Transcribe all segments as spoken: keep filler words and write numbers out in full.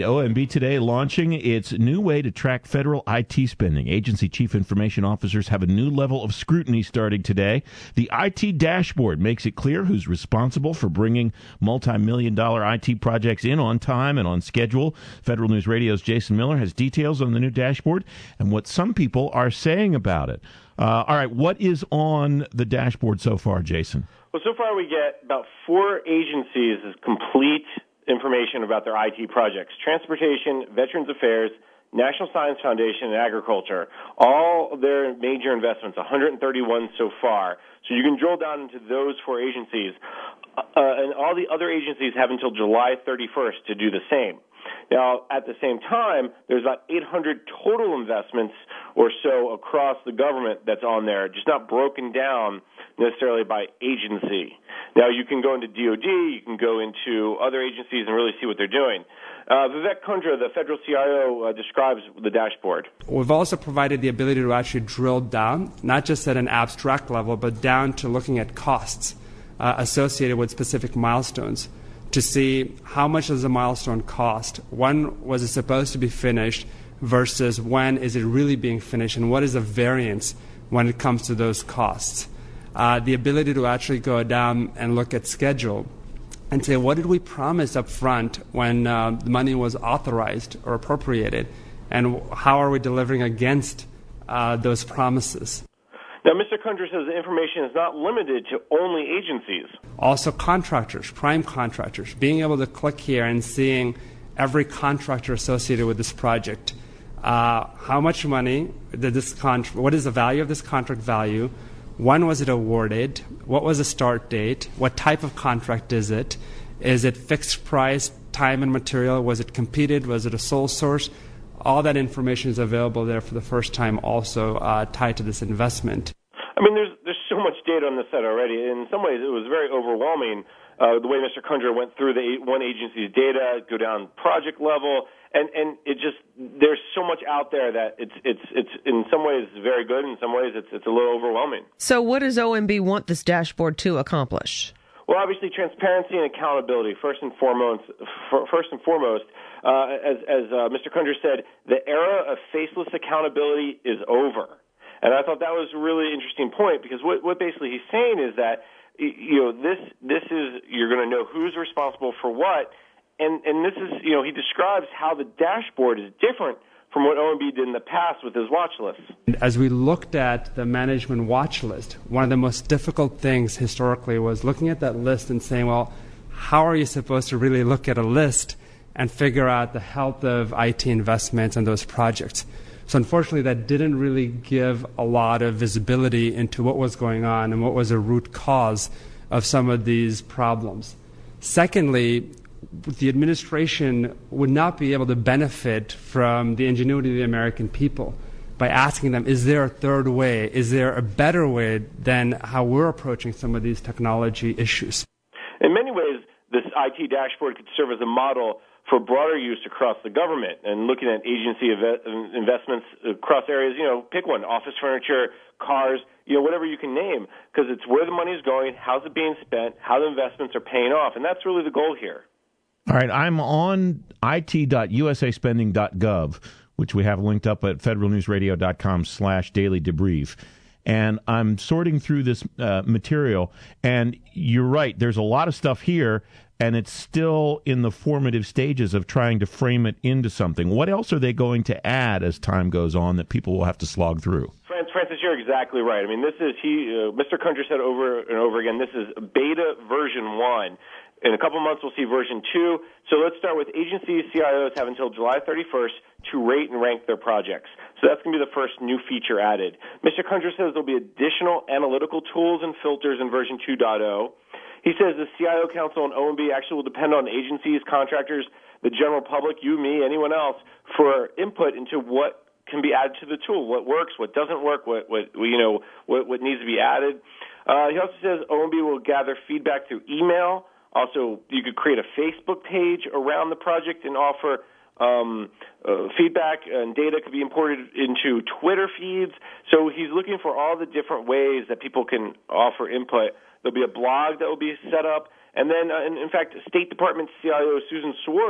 O M B today launching its new way to track federal I T spending. Agency chief information officers have a new level of scrutiny starting today. The I T dashboard makes it clear who's responsible for bringing multi-million dollar I T projects in on time and on schedule. Federal News Radio's Jason Miller has details on the new dashboard and what some people are saying about it. Uh, all right, what is on the dashboard so far, Jason? Well, so far we get about four agencies as complete information about their I T projects: Transportation, Veterans Affairs, National Science Foundation, and Agriculture. All their major investments, one hundred thirty-one so far. So you can drill down into those four agencies. Uh, and all the other agencies have until July thirty-first to do the same. Now, at the same time, there's about eight hundred total investments or so across the government that's on there, just not broken down necessarily by agency. Now, you can go into D O D, you can go into other agencies and really see what they're doing. Uh, Vivek Kundra, the federal C I O, uh, describes the dashboard. We've also provided the ability to actually drill down, not just at an abstract level, but down to looking at costs uh, associated with specific milestones, to see how much does a milestone cost, when was it supposed to be finished versus when is it really being finished, and what is the variance when it comes to those costs. Uh, the ability to actually go down and look at schedule and say, what did we promise up front when uh, the money was authorized or appropriated, and how are we delivering against uh, those promises? Now, Mister Kundra says the information is not limited to only agencies. Also contractors, prime contractors, being able to click here and seeing every contractor associated with this project. Uh, how much money did this contract, what is the value of this contract value? When was it awarded? What was the start date? What type of contract is it? Is it fixed price, time and material? Was it competed? Was it a sole source? All that information is available there for the first time, also uh, tied to this investment. I mean, there's there's so much data on this site already. In some ways, it was very overwhelming, uh, the way Mister Kundra went through the one agency's data, go down project level, and, and it just, there's so much out there that it's it's it's in some ways very good, in some ways it's it's a little overwhelming. So what does O M B want this dashboard to accomplish? Well, obviously, transparency and accountability, first and foremost. First and foremost, uh, as, as uh, Mister Kundra said, the era of faceless accountability is over. And I thought that was a really interesting point, because what, what basically he's saying is that, you know, this this is, you're going to know who's responsible for what, and and this is, you know, he describes how the dashboard is different from what O M B did in the past with his watch list. As we looked at the management watch list, one of the most difficult things historically was looking at that list and saying, well, how are you supposed to really look at a list and figure out the health of I T investments and those projects? So unfortunately, that didn't really give a lot of visibility into what was going on and what was the root cause of some of these problems. Secondly, the administration would not be able to benefit from the ingenuity of the American people by asking them, is there a third way? Is there a better way than how we're approaching some of these technology issues? In many ways, this I T dashboard could serve as a model for broader use across the government, and looking at agency investments across areas. You know, pick one: office furniture, cars, you know, whatever you can name, because it's where the money is going, how's it being spent, how the investments are paying off, and that's really the goal here. All right, I'm on I T dot U S A spending dot gov, which we have linked up at federalnewsradio.com slash daily debrief. And I'm sorting through this uh, material, and you're right, there's a lot of stuff here, and it's still in the formative stages of trying to frame it into something. What else are they going to add as time goes on that people will have to slog through? Francis, you're exactly right. I mean, this is, he, uh, Mister Kundra said over and over again, this is beta version one. In a couple months, we'll see version two. So let's start with agencies. C I Os have until July thirty-first to rate and rank their projects. So that's going to be the first new feature added. Mister Kundra says there'll be additional analytical tools and filters in version two point oh. He says the C I O Council and O M B actually will depend on agencies, contractors, the general public, you, me, anyone else, for input into what can be added to the tool, what works, what doesn't work, what, what you know, what, what needs to be added. Uh, he also says O M B will gather feedback through email. Also, you could create a Facebook page around the project and offer um, uh, feedback, and data could be imported into Twitter feeds. So he's looking for all the different ways that people can offer input. There'll be a blog that will be set up. And then, uh, in, in fact, State Department C I O Susan Swart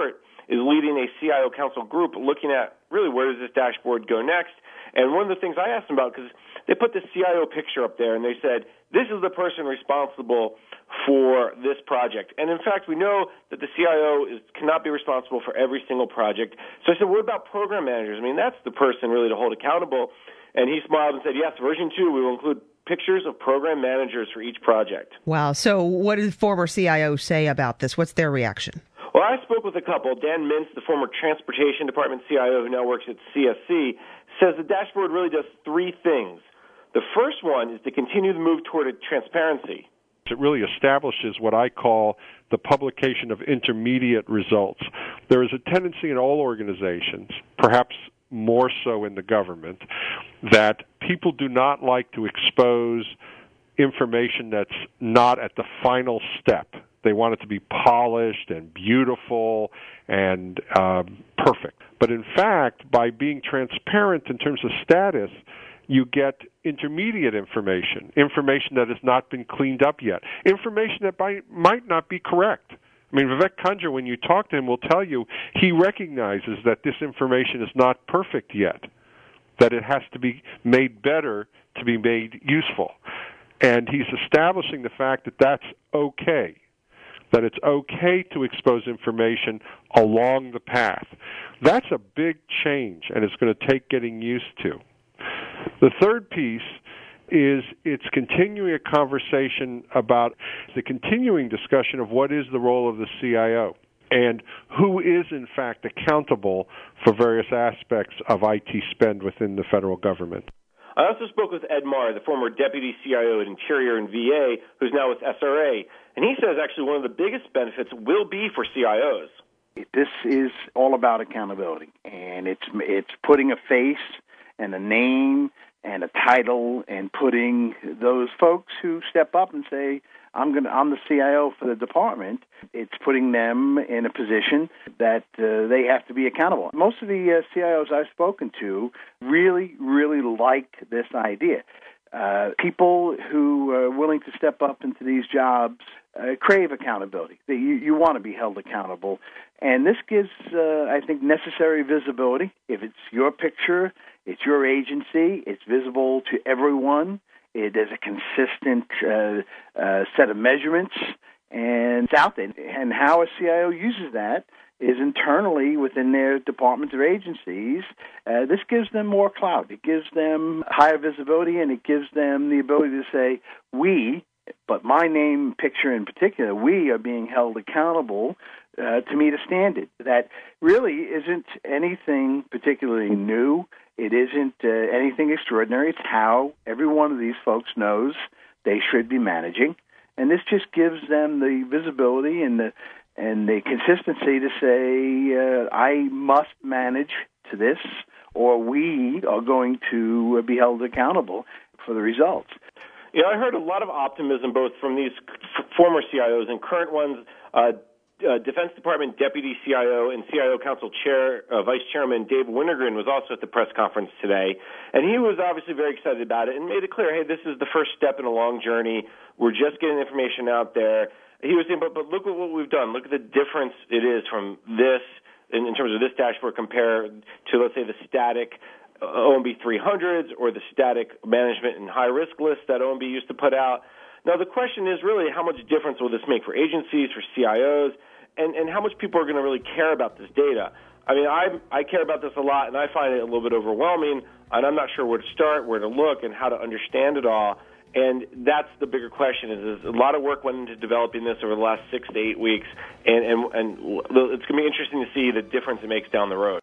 is leading a C I O council group looking at really where does this dashboard go next. And one of the things I asked them about, because they put the C I O picture up there and they said, this is the person responsible for this project. And in fact, we know that the C I O is, cannot be responsible for every single project. So I said, what about program managers? I mean, that's the person really to hold accountable. And he smiled and said, yes, version two, we will include pictures of program managers for each project. Wow. So what did former C I Os say about this? What's their reaction? Well, I spoke with a couple. Dan Mintz, the former Transportation Department C I O who now works at C S C, says the dashboard really does three things. The first one is to continue the move toward a transparency. It really establishes what I call the publication of intermediate results. There is a tendency in all organizations, perhaps more so in the government, that people do not like to expose information that's not at the final step. They want it to be polished and beautiful and um, perfect. But in fact, by being transparent in terms of status, you get intermediate information, information that has not been cleaned up yet, information that might, might not be correct. I mean, Vivek Kunjra, when you talk to him, will tell you he recognizes that this information is not perfect yet, that it has to be made better to be made useful. And he's establishing the fact that that's okay, that it's okay to expose information along the path. That's a big change, and it's going to take getting used to. The third piece is it's continuing a conversation about the continuing discussion of what is the role of the C I O and who is, in fact, accountable for various aspects of I T spend within the federal government. I also spoke with Ed Marr, the former Deputy C I O at Interior and V A, who's now with S R A, and he says actually one of the biggest benefits will be for C I Os. This is all about accountability, and it's it's putting a face and a name and a title and putting those folks who step up and say, I'm going to, I'm the C I O for the department. It's putting them in a position that uh, they have to be accountable. Most of the uh, C I Os I've spoken to really, really like this idea. Uh, people who are willing to step up into these jobs uh, crave accountability. You, you want to be held accountable. And this gives, uh, I think, necessary visibility. If it's your picture, it's your agency, it's visible to everyone. It is a consistent uh, uh, set of measurements, and it's out there. And how a C I O uses that is internally within their departments or agencies. Uh, this gives them more clout. It gives them higher visibility, and it gives them the ability to say, we, but my name, picture in particular, we are being held accountable uh, to meet a standard that really isn't anything particularly new. It isn't uh, anything extraordinary. It's how every one of these folks knows they should be managing. And this just gives them the visibility and the and the consistency to say, uh, I must manage to this, or we are going to be held accountable for the results. Yeah, I heard a lot of optimism both from these f- former C I Os and current ones. Uh, uh, Defense Department Deputy C I O and C I O Council Chair, uh, Vice Chairman Dave Wintergren was also at the press conference today, and he was obviously very excited about it and made it clear, hey, this is the first step in a long journey. We're just getting information out there. He was saying, but, but look at what we've done. Look at the difference it is from this, in, in terms of this dashboard compared to, let's say, the static O M B three hundreds or the static management and high-risk list that O M B used to put out. Now, the question is really how much difference will this make for agencies, for C I Os, and, and how much people are going to really care about this data. I mean, I I care about this a lot, and I find it a little bit overwhelming, and I'm not sure where to start, where to look, and how to understand it all. And that's the bigger question. Is, is a lot of work went into developing this over the last six to eight weeks, and, and, and it's going to be interesting to see the difference it makes down the road.